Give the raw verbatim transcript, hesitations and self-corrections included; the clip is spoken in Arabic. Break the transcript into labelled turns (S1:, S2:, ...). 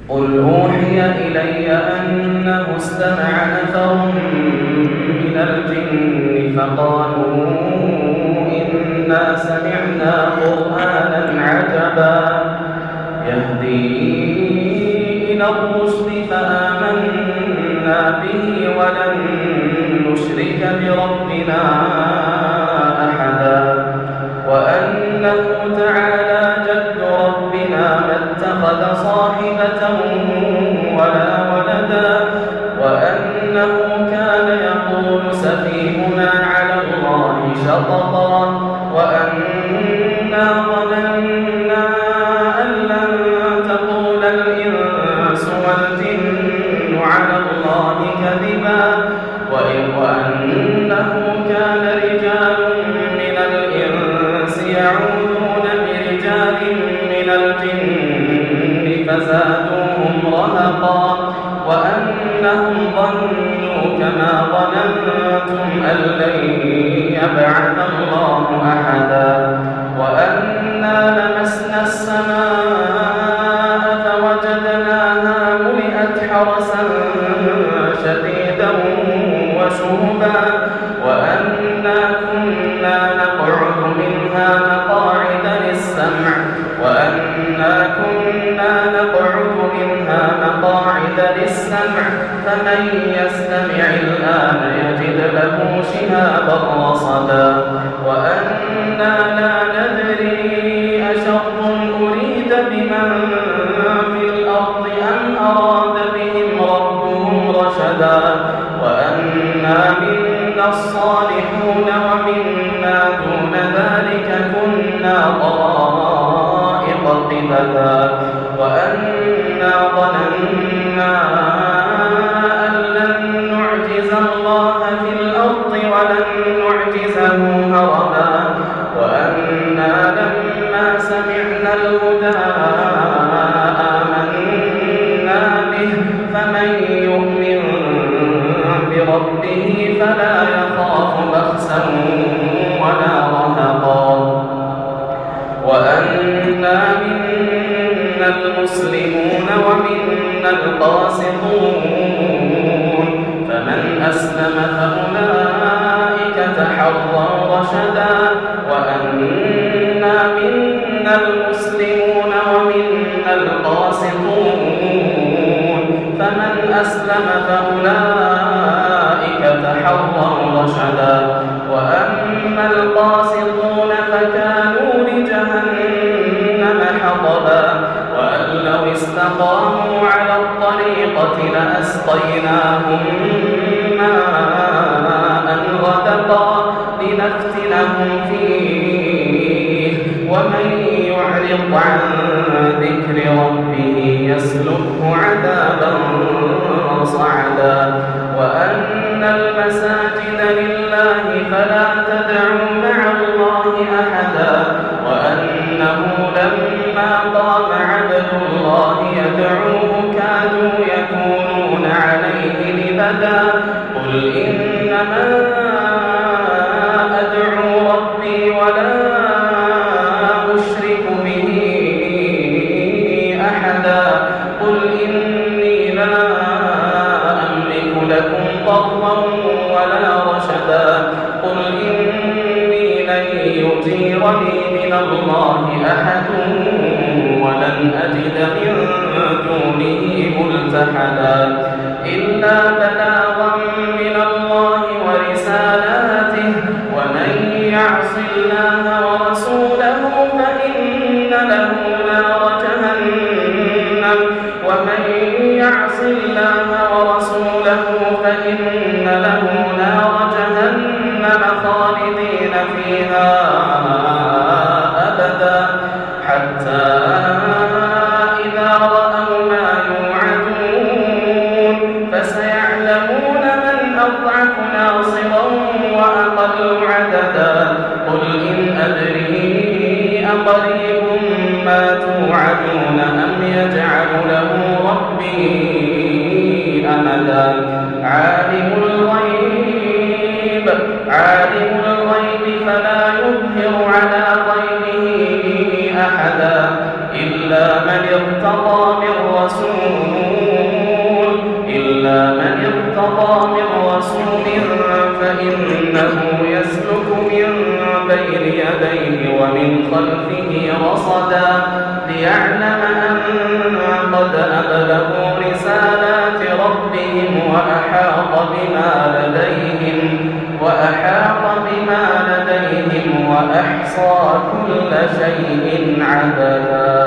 S1: قل أوحي إلي أنه استمع نفر من الجن فقالوا إنا سمعنا قرآنا عجبا يهدي إلى الرشد فآمنا به ولن نشرك بربنا أحدا وأنه تعالى جد ربنا ما اتخذ صاحبة ولا ولدا وأنه كان يقول سفيهنا على الله شططا وأنا ظننا أن لن تقول الإنس والجن على الله كذبا وأنه كان رجال من الإنس يعوذون برجال من الجن فزادوهم رهقا وأنهم ظنوا كما ظننتم أن لن يبعث الله أحدا وأنا لمسنا السماء فوجدناها ملئت حرسا شديدا وشهبا وأنا كنا نقعد منها مقاعد للسمع وأنا كنا نقعد منها مقاعد للسمع فمن يستمع الآن يجد له شهابا رصدا وأنا لا ندري أشر أريد بمن في الأرض أم أراد بهم ربهم رشدا وأنا منا الصالحون ومنا دون ذلك كنا طرائق قددا وأنا ظننا أن لن نعجز الله في الأرض ولن نعجزه هربا وأنا لما سمعنا الهدى آمنا به فمن يؤمن بربه فلا يخاف بخسا ولا رهقا وأنا منا المسلمون ومنا القاسطون فمن أسلم فأولئك تحروا رشدا وأنا منا المسلمون ومنا القاسطون فمن أسلم فأولئك تحروا رشدا وأما القاسطون فكانوا لجهنم حطبا وأن لو استقاموا على الطريقة لأسقيناهم ماء غدقا لنفتنهم فيه ومن يعرض عن ذكر ربه يسلكه عذابا صعدا وأن المساجد لله فلا تدعوا مع الله أحدا وأنه لما قام عبد الله يدعوه كادوا يكونون عليه لبدا قل إنما أدعو ربي ولا أشرك به أحدا قل إني لا أملك لكم ضرا ولا رشدا قل إني لن يجيرني من الله أحد ولن أجد من دونه ملتحدا إلا بلاغا من الله ورسالاته ومن يعص الله ورسوله فإن له نار جهنم ومن يعص الله ورسوله فإن له نار جهنم خالدين فيها أبدا حتى إذا رأوا ما يوعدون فسيعلمون من أضعف ناصرا وأقل عددا قل إن أدري أقريب ما توعدون أم يجعل له ربي أمدا عالم الغيب عالم الغيب فلا يظهر على غيبه أحدا إلا من ارتضى من رسول من بين يديه ومن خلفه رصدا ليعلم أن قد أبلغوا رسالات ربهم وأحاط بما لديهم وأحاط بما لديهم وأحصى كل شيء عددا.